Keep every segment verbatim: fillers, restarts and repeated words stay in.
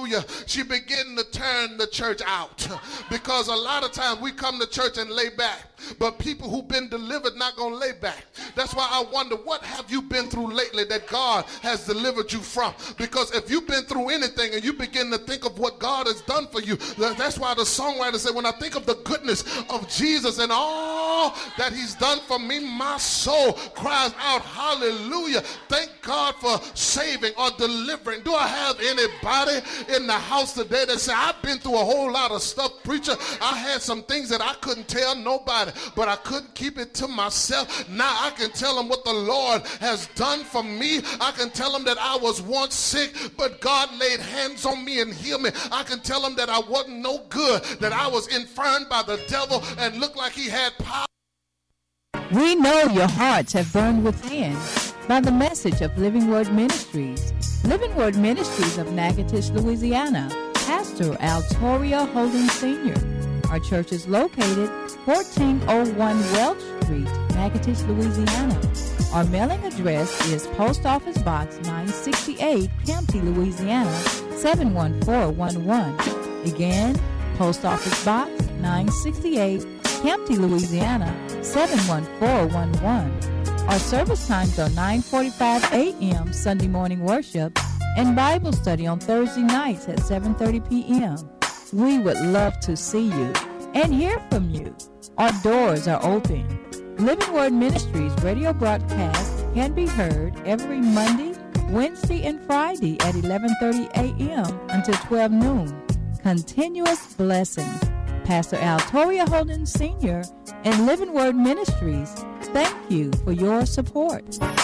hallelujah, she began to turn the church out. Because a lot of times we come to church and lay back, but people who've been delivered not going to lay back. That's why I wonder, what have you been through lately that God has delivered you from? Because if you've been through anything and you begin to think of what God has done for you, that's why the songwriter said, when I think of the goodness of Jesus and all that he's done for me, my soul cries out, hallelujah. Thank God for saving or delivering. Do I have anybody in the house today that say, I've been through a whole lot of stuff, preacher? I had some things that I couldn't tell nobody, but I couldn't keep it to myself. Now I can tell them what the Lord has done for me. I can tell them that I was once sick, but God laid hands on me and healed me. I can tell them that I wasn't no good, that I was infirmed by the devil and looked like he had power. We know your hearts have burned within by the message of Living Word Ministries. Living Word Ministries of Natchitoches, Louisiana. Pastor Altoria Holden Senior Our church is located fourteen oh one Welch Street, Natchitoches, Louisiana. Our mailing address is Post Office Box nine sixty-eight, Campty, Louisiana, seven one four one one. Again, Post Office Box nine sixty-eight, Campty, Louisiana, seven one four one one. Our service times are nine forty-five a.m. Sunday morning worship and Bible study on Thursday nights at seven thirty p.m. We would love to see you and hear from you. Our doors are open. Living Word Ministries radio broadcast can be heard every Monday, Wednesday, and Friday at eleven thirty a.m. until twelve noon. Continuous blessings. Pastor Altoria Holden Senior and Living Word Ministries, thank you for your support.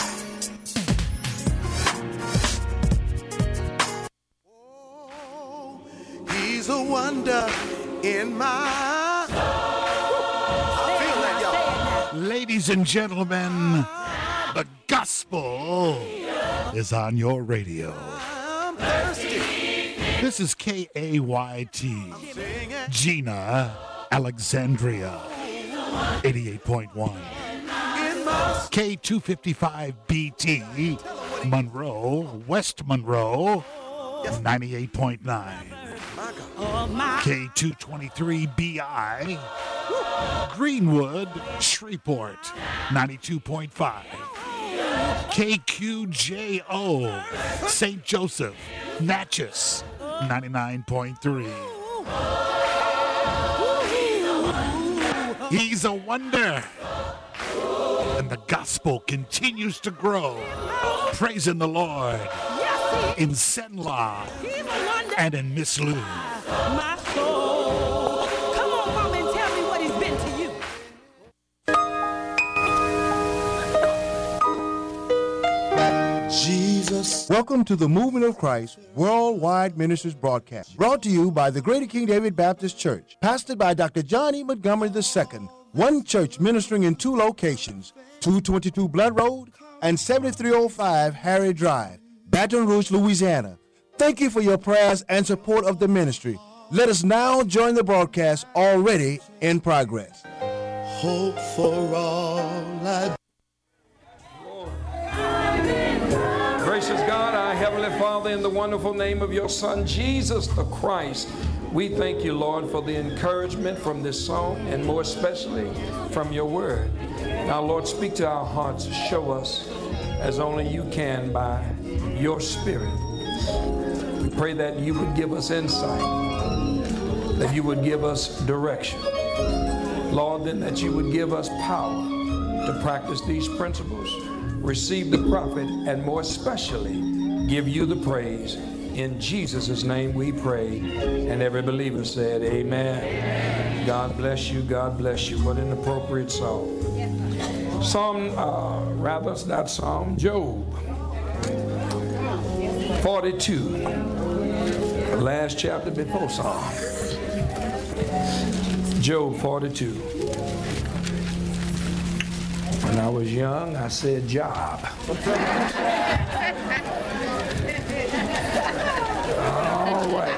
Oh, he's a wonder in my soul. I feel that, y'all. Ladies and gentlemen, the gospel is on your radio. I'm thirsty. This is K A Y T, Gina, Alexandria, eighty-eight point one. K two fifty-five B T, Monroe, West Monroe, ninety-eight point nine. K two twenty-three B I, Greenwood, Shreveport, ninety-two point five. K Q J O, Saint Joseph, Natchez, ninety-nine point three. He's a wonder. And the gospel continues to grow. Praising the Lord in Senla and in Miss Lou. My soul. Come on, Mama, and tell me what he's been to you. Jesus. Welcome to the Movement of Christ Worldwide Ministries broadcast, brought to you by the Greater King David Baptist Church, pastored by Doctor John E. Montgomery the Second. One church ministering in two locations, two twenty-two Blood Road and seventy-three oh five Harry Drive, Baton Rouge, Louisiana. Thank you for your prayers and support of the ministry. Let us now join the broadcast already in progress. Hope for all I Gracious God, our Heavenly Father, in the wonderful name of your Son, Jesus the Christ, we thank you, Lord, for the encouragement from this song and more especially from your word. Now, Lord, speak to our hearts. Show us as only you can by your Spirit. We pray that you would give us insight, that you would give us direction. Lord, then that you would give us power to practice these principles, receive the prophet, and more especially, give you the praise. In Jesus' name we pray. And every believer said, amen. Amen. God bless you. God bless you. What an appropriate song. Yes. Psalm, uh, rather, it's not Psalm, Job forty-two. The last chapter before Psalm. Job forty-two. When I was young, I said job. All right.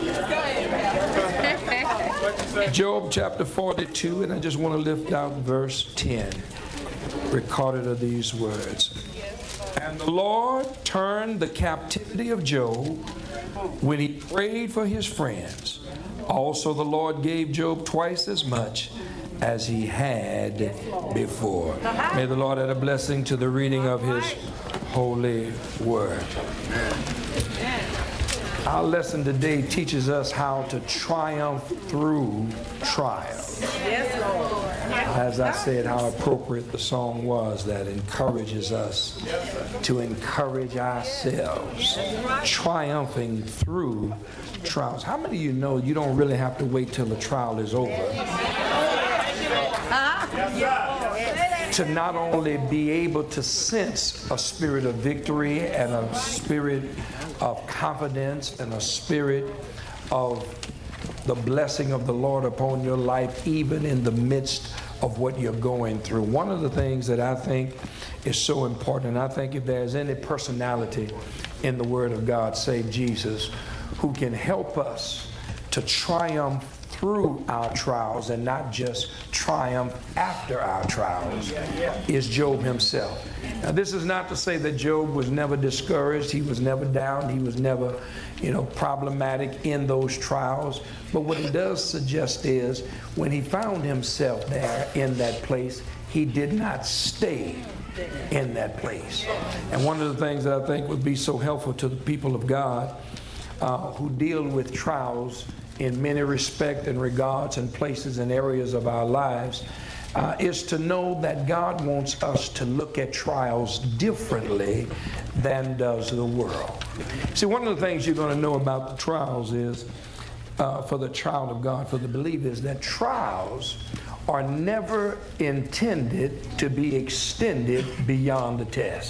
Job chapter forty-two, and I just want to lift out verse ten. Recorded are these words. And the Lord turned the captivity of Job when he prayed for his friends, also the Lord gave Job twice as much as he had before. May the Lord add a blessing to the reading of his holy word. Our lesson today teaches us how to triumph through trials. As I said, how appropriate the song was that encourages us to encourage ourselves, triumphing through trials. How many of you know you don't really have to wait till the trial is over to not only be able to sense a spirit of victory and a spirit of confidence and a spirit of the blessing of the Lord upon your life, even in the midst of what you're going through? One of the things that I think is so important, and I think if there's any personality in the Word of God, save Jesus, who can help us to triumph through our trials and not just triumph after our trials, is Job himself. Now, this is not to say that Job was never discouraged, he was never down, he was never, you know, problematic in those trials. But what it does suggest is when he found himself there in that place, he did not stay in that place. And one of the things that I think would be so helpful to the people of God uh, who deal with trials in many respects and regards and places and areas of our lives uh, is to know that God wants us to look at trials differently than does the world. See, one of the things you're going to know about the trials is, uh, for the child of God, for the believer, is that trials are never intended to be extended beyond the test.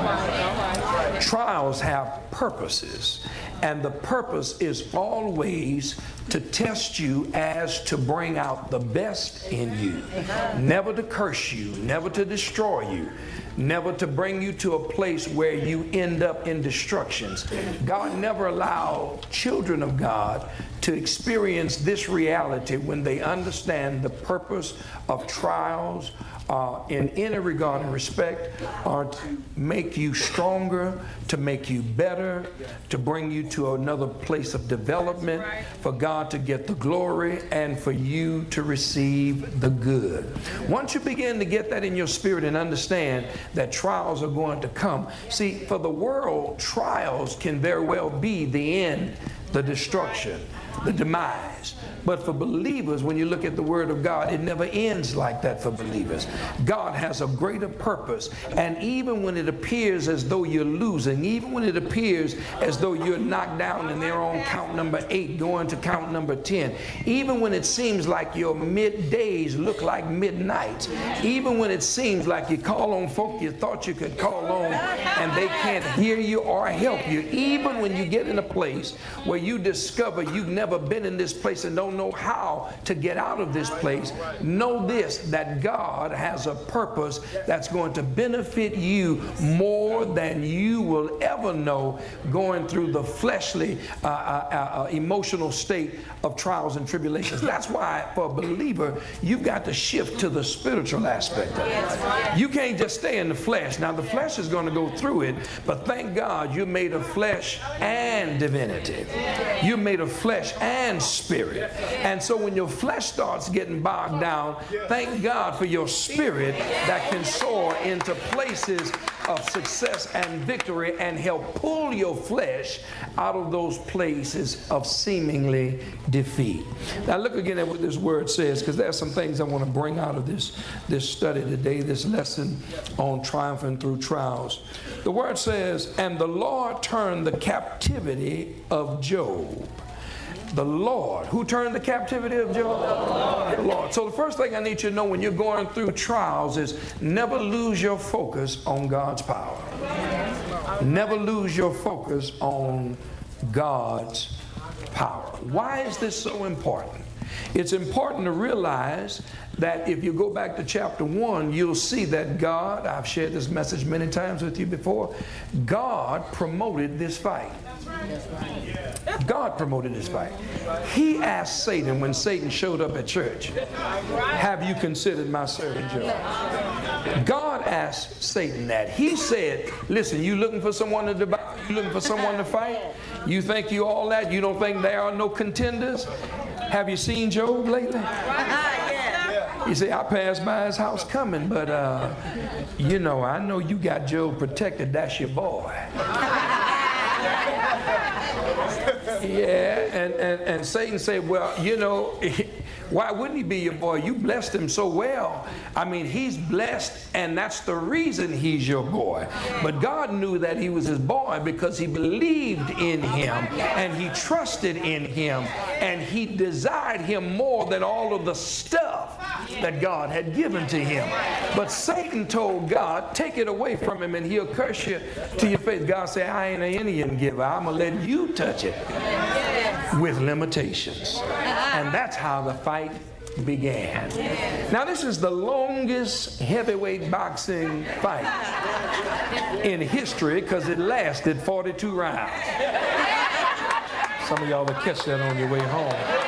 Trials have purposes, and the purpose is always to test you as to bring out the best in you, never to curse you, never to destroy you, never to bring you to a place where you end up in destructions. God never allowed children of God to experience this reality when they understand the purpose of trials uh, in any regard and respect are to make you stronger, to make you better, to bring you to another place of development, for God to get the glory and for you to receive the good. Once you begin to get that in your spirit and understand that trials are going to come. See, for the world, trials can very well be the end, the destruction, the demise. But for believers, when you look at the Word of God, it never ends like that for believers. God has a greater purpose. And even when it appears as though you're losing, even when it appears as though you're knocked down and they're on count number eight, going to count number ten, even when it seems like your middays look like midnight, even when it seems like you call on folk you thought you could call on and they can't hear you or help you, even when you get in a place where you discover you've never been in this place and don't know how to get out of this place, know this, that God has a purpose that's going to benefit you more than you will ever know going through the fleshly uh, uh, uh, emotional state of trials and tribulations. That's why for a believer you've got to shift to the spiritual aspect of it. You can't just stay in the flesh. Now the flesh is going to go through it, but thank God you're made of flesh and divinity. You're made of flesh and spirit. And so when your flesh starts getting bogged down, thank God for your spirit that can soar into places of success and victory and help pull your flesh out of those places of seemingly defeat. Now look again at what this word says, because there are some things I want to bring out of this, this study today, this lesson on triumphing through trials. The word says, and the Lord turned the captivity of Job. The Lord. Who turned the captivity of Job? The Lord. So the first thing I need you to know when you're going through trials is never lose your focus on God's power. Never lose your focus on God's power. Why is this so important? It's important to realize that if you go back to chapter one, you'll see that God, I've shared this message many times with you before, God promoted this fight. God promoted this fight. He asked Satan when Satan showed up at church, have you considered my servant Job? God asked Satan that. He said, listen, you looking for someone to devour? You looking for someone to fight? You think you all that? You don't think there are no contenders? Have you seen Job lately? You see, I passed by his house coming, but uh, you know, I know you got Job protected. That's your boy. Yeah, and, and, and Satan said, well, you know, why wouldn't he be your boy? You blessed him so well. I mean, he's blessed, and that's the reason he's your boy. But God knew that he was his boy because he believed in him, and he trusted in him, and he desired him more than all of the stuff that God had given to him. But Satan told God, take it away from him and he'll curse you to your face. God said, I ain't an Indian giver. I'm going to let you touch it with limitations. And that's how the fight began. Now, this is the longest heavyweight boxing fight in history because it lasted forty-two rounds. Some of y'all will catch that on your way home.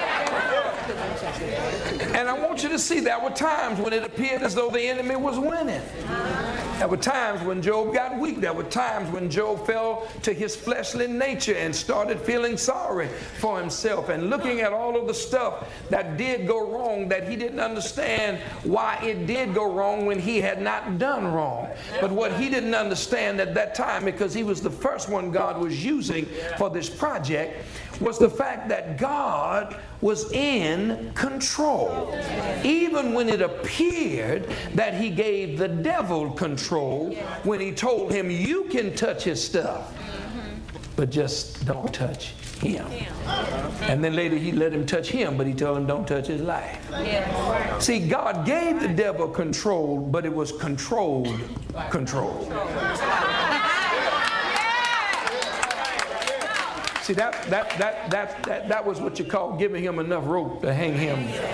And I want you to see there were times when it appeared as though the enemy was winning. There were times when Job got weak. There were times when Job fell to his fleshly nature and started feeling sorry for himself and looking at all of the stuff that did go wrong, that he didn't understand why it did go wrong when he had not done wrong. But what he didn't understand at that time, because he was the first one God was using for this project, was the fact that God was in control. Even when it appeared that he gave the devil control, when he told him, you can touch his stuff, but just don't touch him. And then later he let him touch him, but he told him don't touch his life. See, God gave the devil control, but it was controlled control. See, that, that, that, that, that, that was what you call giving him enough rope to hang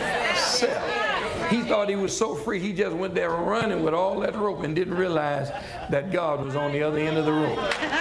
himself. He thought he was so free, he just went there running with all that rope and didn't realize that God was on the other end of the rope.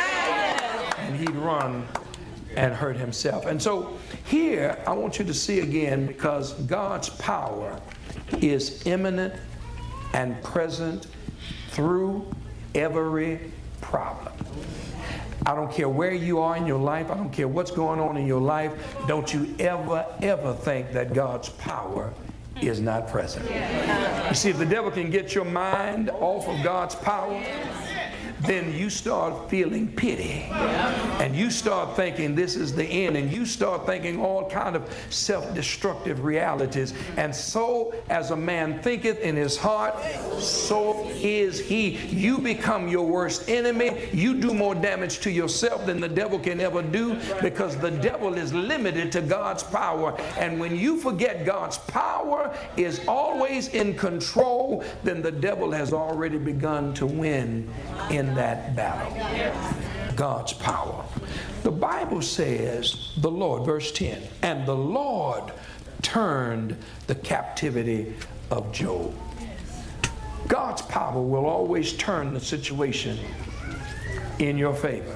And he'd run and hurt himself. And so here, I want you to see again, because God's power is imminent and present through every problem. I don't care where you are in your life. I don't care what's going on in your life. Don't you ever, ever think that God's power is not present. You see, if the devil can get your mind off of God's power, then you start feeling pity, and you start thinking this is the end, and you start thinking all kind of self-destructive realities. And so as a man thinketh in his heart, so is he. You become your worst enemy. You do more damage to yourself than the devil can ever do, because the devil is limited to God's power. And when you forget God's power is always in control, then the devil has already begun to win in that battle. God's power. The Bible says the Lord, verse ten, and the Lord turned the captivity of Job. God's power will always turn the situation in your favor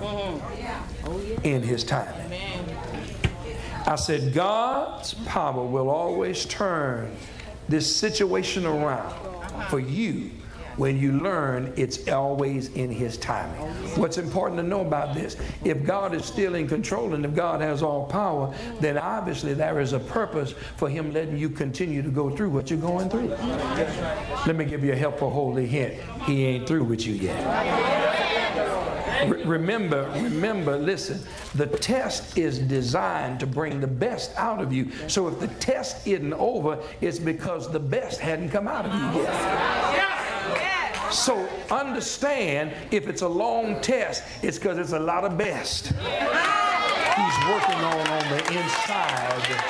in his timing. I said God's power will always turn this situation around for you when you learn it's always in his timing. What's important to know about this, if God is still in control and if God has all power, then obviously there is a purpose for him letting you continue to go through what you're going through. Let me give you a helpful holy hint. He ain't through with you yet. Re- remember, remember, listen, the test is designed to bring the best out of you. So if the test isn't over, it's because the best hadn't come out of you yet. So understand, if it's a long test, it's because it's a lot of best he's working on on the inside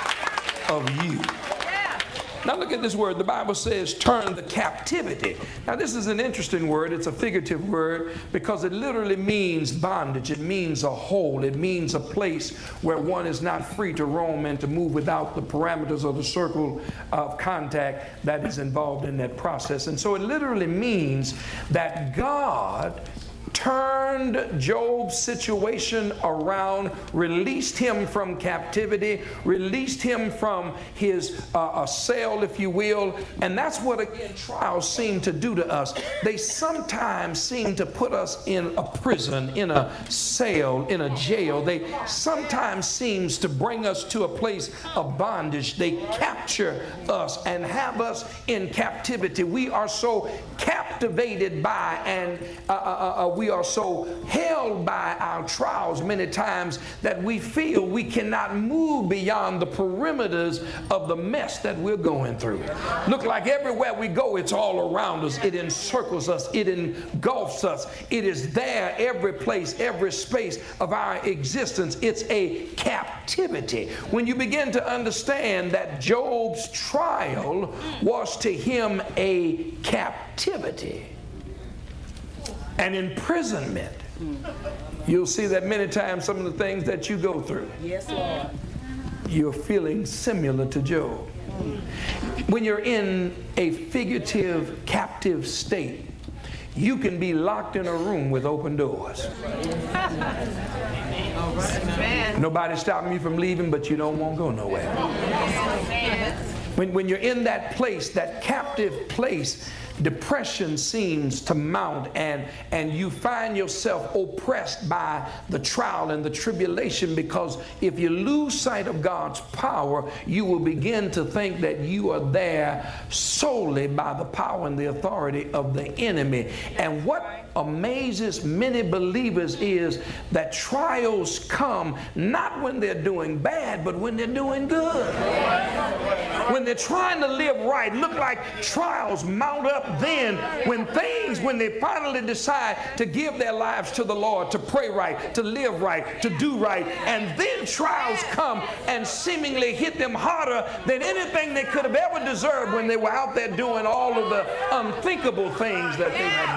of you. Now look at this word. The Bible says turn the captivity. Now this is an interesting word. It's a figurative word because it literally means bondage. It means a hole. It means a place where one is not free to roam and to move without the parameters of the circle of contact that is involved in that process. And so it literally means that God turned Job's situation around, released him from captivity, released him from his uh, cell, if you will. And that's what, again, trials seem to do to us. They sometimes seem to put us in a prison, in a cell, in a jail. They sometimes seems to bring us to a place of bondage. They capture us and have us in captivity. We are so captivated by and uh, uh, uh, we are so held by our trials many times that we feel we cannot move beyond the perimeters of the mess that we're going through. Look like everywhere we go, it's all around us. It encircles us. It engulfs us. It is there every place, every space of our existence. It's a captivity. When you begin to understand that Job's trial was to him a captivity, an imprisonment. You'll see that many times some of the things that you go through. Yes, Lord. You're feeling similar to Job. When you're in a figurative, captive state, you can be locked in a room with open doors. Nobody's stopping you from leaving, but you don't want to go nowhere. When, when you're in that place, that captive place, depression seems to mount, and and you find yourself oppressed by the trial and the tribulation, because if you lose sight of God's power, you will begin to think that you are there solely by the power and the authority of the enemy. And what amazes many believers is that trials come not when they're doing bad, but when they're doing good. When they're trying to live right, look like trials mount up then when things, when they finally decide to give their lives to the Lord, to pray right, to live right, to do right, and then trials come and seemingly hit them harder than anything they could have ever deserved when they were out there doing all of the unthinkable things that they had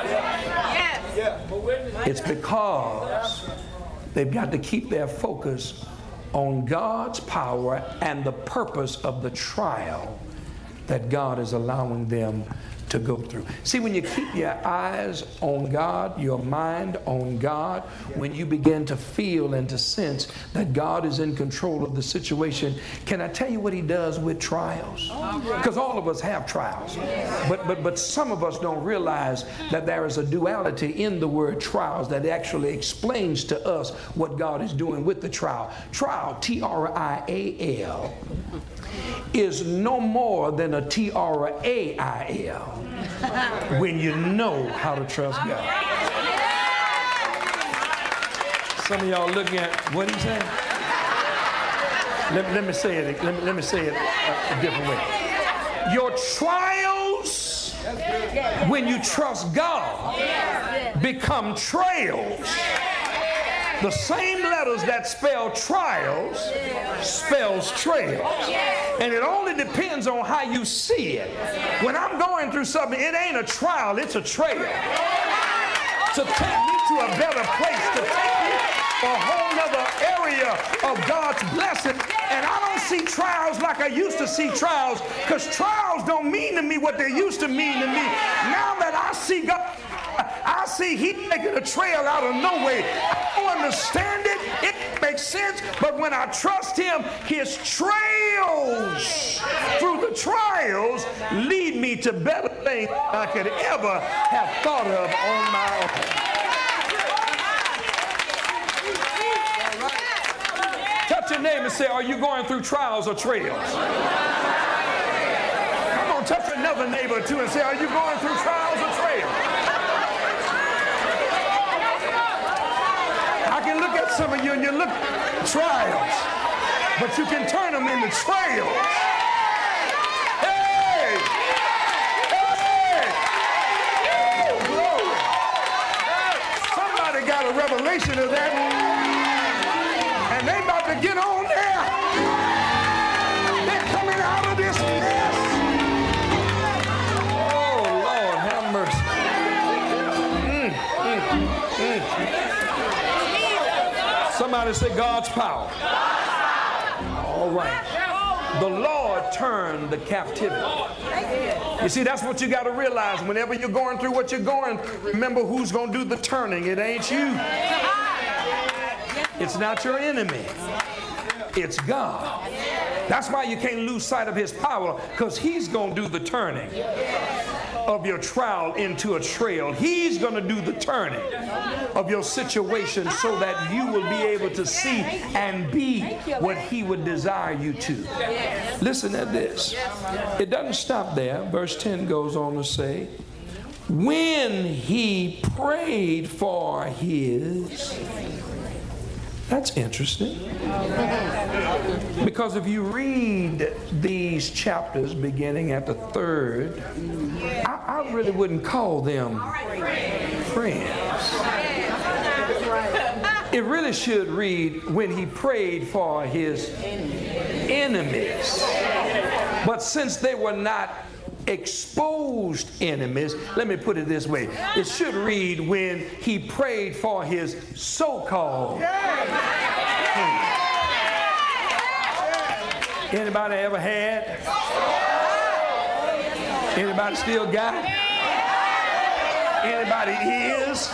done. It's because they've got to keep their focus on God's power and the purpose of the trial that God is allowing them to go through. See, when you keep your eyes on God, your mind on God, when you begin to feel and to sense that God is in control of the situation, can I tell you what he does with trials? Because all of us have trials. But, but, but some of us don't realize that there is a duality in the word trials that actually explains to us what God is doing with the trial. Trial, T R I A L, is no more than a T R A I L when you know how to trust God. Some of y'all looking at what he's saying. Let, let me say it. Let me, let me say it a, a different way. Your trials, when you trust God, become trails. The same letters that spell trials spells trails. And it only depends on how you see it. When I'm going through something, it ain't a trial, it's a trail. To take me to a better place, to take me a whole nother area of God's blessing. And I don't see trials like I used to see trials, because trials don't mean to me what they used to mean to me. Now that I see God, I see he's making a trail out of no way. I don't understand it. It makes sense. But when I trust him, his trails through the trials lead me to better things I could ever have thought of on my own. Touch your neighbor and say, are you going through trials or trails? Come on, touch another neighbor too and say, are you going through trials or trails? I can look at some of you and you look trials, but you can turn them into trails. Hey! Hey! Oh, glory! Somebody got a revelation of that, and they about to get on there. They're coming out of this mess. Oh, Lord, have mercy. Mm, mm, mm. Somebody say God's power. All right. The Lord turned the captivity. You see, that's what you got to realize. Whenever you're going through what you're going, remember who's going to do the turning. It ain't you. It's not your enemy. It's God. That's why you can't lose sight of his power, because he's going to do the turning of your trial into a trail. He's going to do the turning of your situation so that you will be able to see and be what he would desire you to. Listen at this. It doesn't stop there. Verse ten goes on to say, when he prayed for his... That's interesting. Because if you read these chapters beginning at the third, I, I really wouldn't call them friends. It really should read when he prayed for his enemies. But since they were not exposed enemies, let me put it this way. It should read when he prayed for his so-called enemies. Anybody ever had? Anybody still got? Anybody is?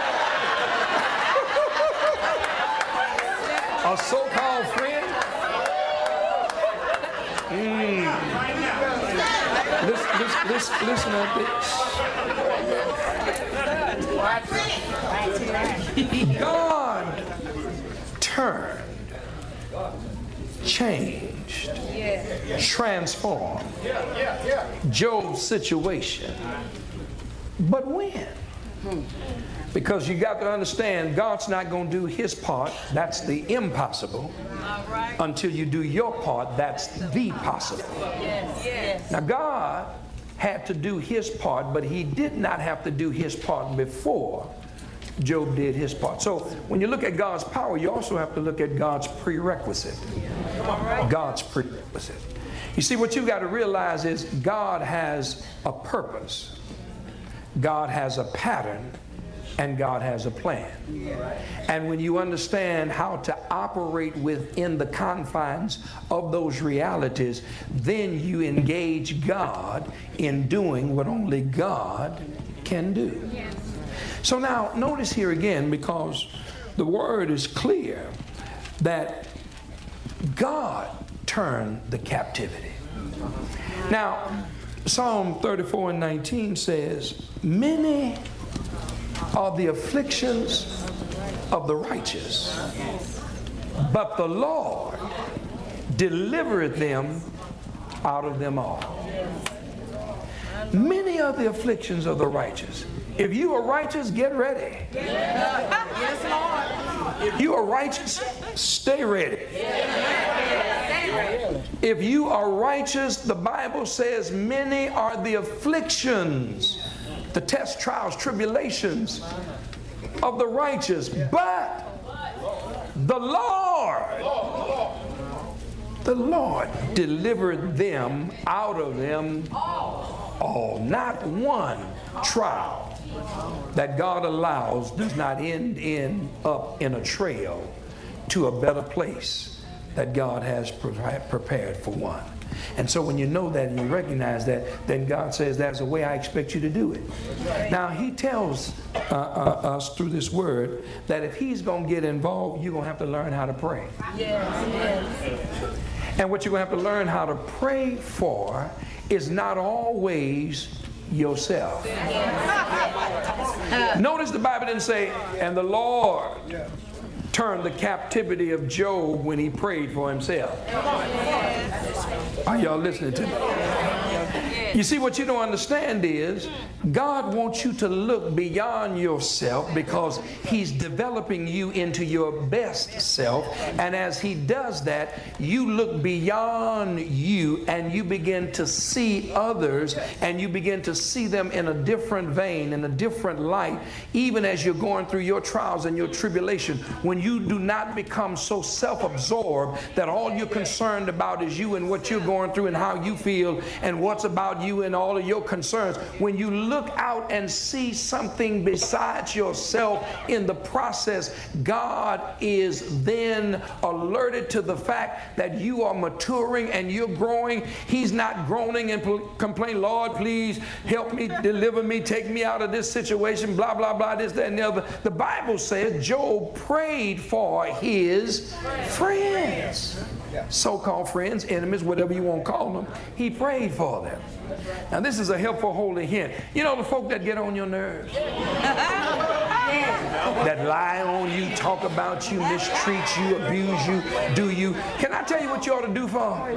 A so-called friend? Mm. Listen, listen, listen, listen at this. God turned, changed, transformed Job's situation. But when? Because you got to understand, God's not going to do his part. That's the impossible. Until you do your part, that's the possible. Now, God had to do his part, but he did not have to do his part before Job did his part. So when you look at God's power, you also have to look at God's prerequisite. God's prerequisite. You see, what you got to realize is God has a purpose. God has a pattern, and God has a plan. And when you understand how to operate within the confines of those realities, then you engage God in doing what only God can do. So now, notice here again, because the word is clear that God turned the captivity. Now, Psalm thirty-four and nineteen says, many are the afflictions of the righteous, but the Lord delivered them out of them all. Many are the afflictions of the righteous. If you are righteous, get ready. Yes, Lord. If you are righteous, stay ready. If you are righteous, the Bible says many are the afflictions, the tests, trials, tribulations of the righteous, but the Lord, the Lord delivered them out of them all. Not one trial that God allows does not end in up in a trail to a better place that God has prepared for one. And so when you know that and you recognize that, then God says, that's the way I expect you to do it. Now, he tells uh, uh, us through this word that if he's going to get involved, you're going to have to learn how to pray. Yes, yes. And what you're going to have to learn how to pray for is not always yourself. Notice the Bible didn't say, and the Lord turned the captivity of Job when he prayed for himself. Are y'all listening to me? You see, what you don't understand is God wants you to look beyond yourself because he's developing you into your best self. And as he does that, you look beyond you and you begin to see others, and you begin to see them in a different vein, in a different light, even as you're going through your trials and your tribulation. When you do not become so self-absorbed that all you're concerned about is you and what you're going through and how you feel and what's about you and all of your concerns. When you look out and see something besides yourself in the process, God is then alerted to the fact that you are maturing and you're growing. He's not groaning and complaining, Lord, please help me, deliver me, take me out of this situation, blah, blah, blah, this, that, and the other. The Bible says Job prayed for his friends. So-called friends, enemies, whatever you want to call them. He prayed for them. Now this is a helpful holy hint. You know the folk that get on your nerves? That lie on you, talk about you, mistreat you, abuse you, do you. Can I tell you what you ought to do for them?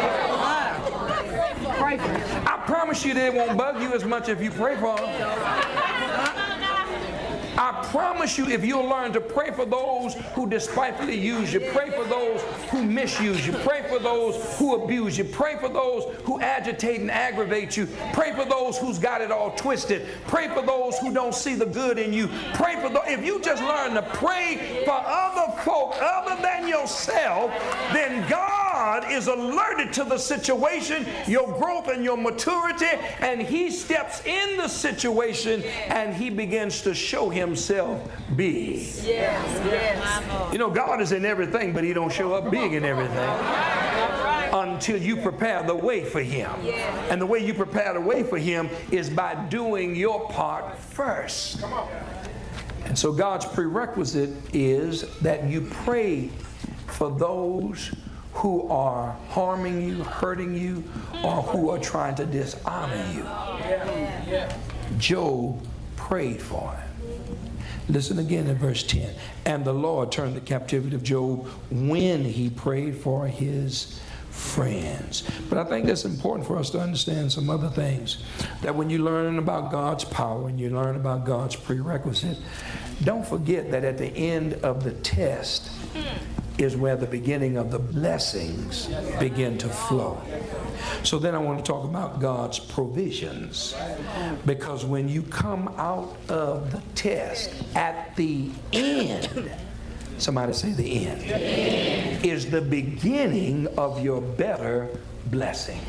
Pray for them. I promise you they won't bug you as much if you pray for them. I promise you, if you'll learn to pray for those who despitefully use you, pray for those who misuse you, pray for those who abuse you, pray for those who agitate and aggravate you, pray for those who's got it all twisted, pray for those who don't see the good in you, pray for those. If you just learn to pray for other folk other than yourself, then God is alerted to the situation, your growth and your maturity, and He steps in the situation and He begins to show Himself big. Yes, yes. You know, God is in everything, but He don't show up big in everything until you prepare the way for Him. And the way you prepare the way for Him is by doing your part first. And so God's prerequisite is that you pray for those who are harming you, hurting you, or who are trying to dishonor you. Job prayed for him. Listen again in verse ten. And the Lord turned the captivity of Job when he prayed for his friends. But I think that's important for us to understand some other things. That when you learn about God's power and you learn about God's prerequisite, don't forget that at the end of the test is where the beginning of the blessings begin to flow. So then I want to talk about God's provisions. Because when you come out of the test, at the end, somebody say the end, the end. Is the beginning of your better blessings.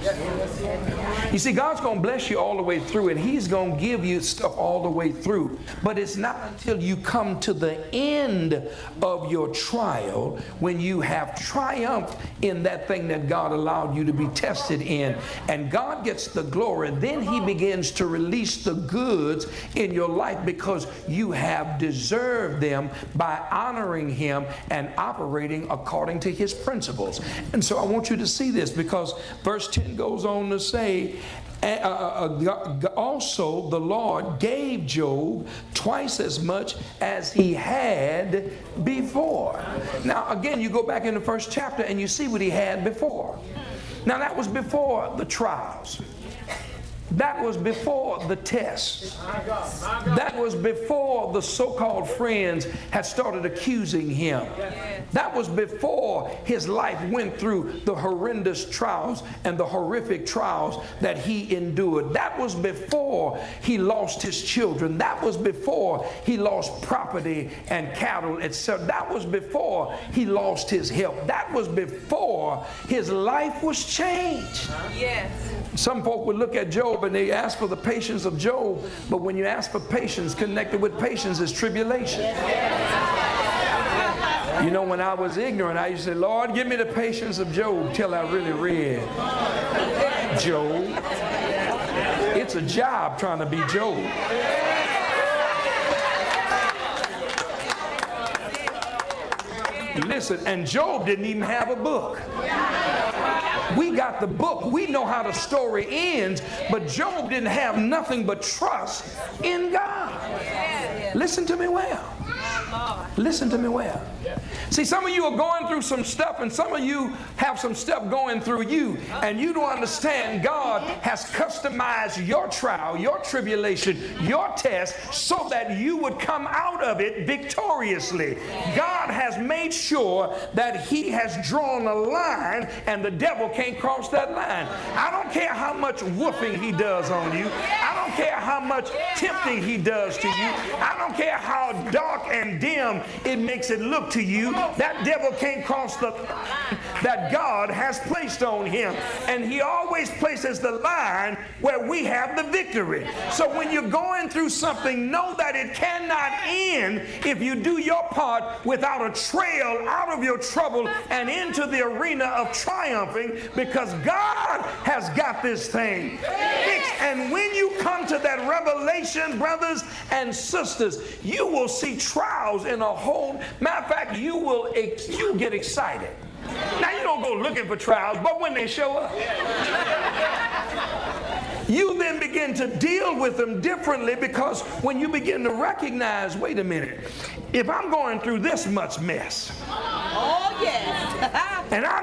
You see, God's going to bless you all the way through, and He's going to give you stuff all the way through. But it's not until you come to the end of your trial, when you have triumphed in that thing that God allowed you to be tested in, and God gets the glory, then He begins to release the goods in your life, because you have deserved them by honoring Him and operating according to His principles. And so I want you to see this, because verse ten goes on to say, uh, uh, also the Lord gave Job twice as much as he had before. Now again, you go back in the first chapter and you see what he had before. Now that was before the trials. That was before the test. That was before the so-called friends had started accusing him. That was before his life went through the horrendous trials and the horrific trials that he endured. That was before he lost his children. That was before he lost property and cattle, et cetera. That was before he lost his health. That was before his life was changed. Yes. Some folk would look at Job and they ask for the patience of Job, but when you ask for patience, connected with patience is tribulation. You know, when I was ignorant, I used to say, Lord, give me the patience of Job, till I really read Job. It's a job trying to be Job. Listen, and Job didn't even have a book. We got the book. We know how the story ends, but Job didn't have nothing but trust in God. Listen to me well. Listen to me well. See, some of you are going through some stuff, and some of you have some stuff going through you, and you don't understand God has customized your trial, your tribulation, your test, so that you would come out of it victoriously. God has made sure that He has drawn a line, and the devil can't cross that line. I don't care how much whooping he does on you. I don't care how much tempting he does to you. I don't care how dark and dim, it makes it look to you. That devil can't cross the that God has placed on him. And he always places the line where we have the victory. So when you're going through something, know that it cannot end if you do your part without a trail out of your trouble and into the arena of triumphing, because God has got this thing fixed. And when you come to that revelation, brothers and sisters, you will see trials in a whole, matter of fact, you will you get excited. Now, you don't go looking for trials, but when they show up, you then begin to deal with them differently, because when you begin to recognize, wait a minute, if I'm going through this much mess, Oh, yes. and I'm